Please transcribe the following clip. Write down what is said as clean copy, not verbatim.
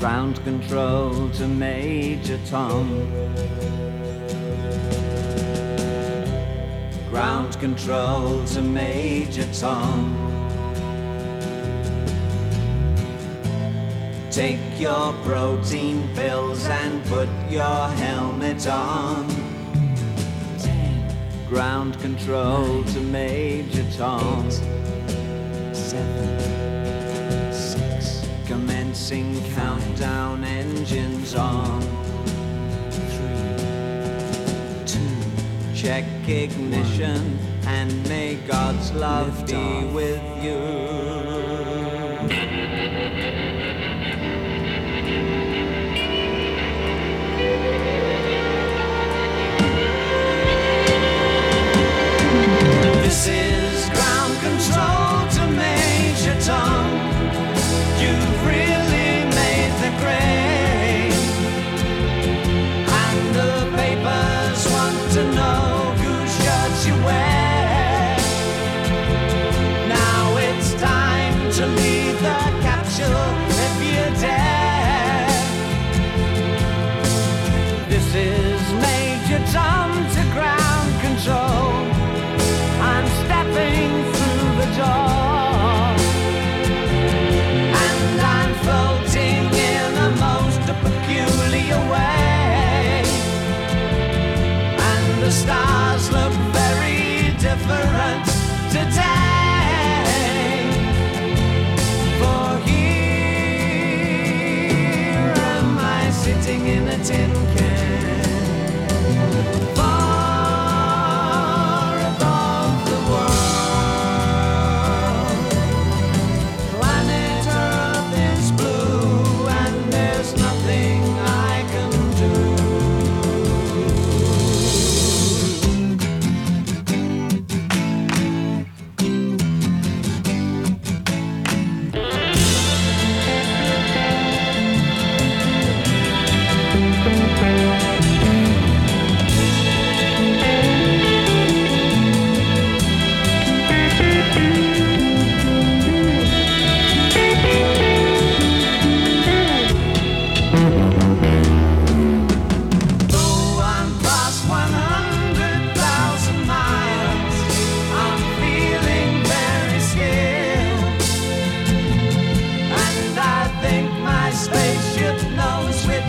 Ground control to Major Tom. Ground control to Major Tom. Take your protein pills and put your helmet on. 10. Ground control 9, to Major Tom. 8, 7, 6. Commencing 5, countdown, engines on. 3, 2. Check ignition 1, and may God's love lift be off. with you. This is ground control to Major Tom. You've really made the grade, and the papers want to know whose shirts you wear. Now it's time to leave the capsule if you dare. This is Major Tom to ground control. I'm stepping through the door, and I'm floating in a most peculiar way, and the stars look very different today. For here am I sitting in a tin can. Spaceship knows which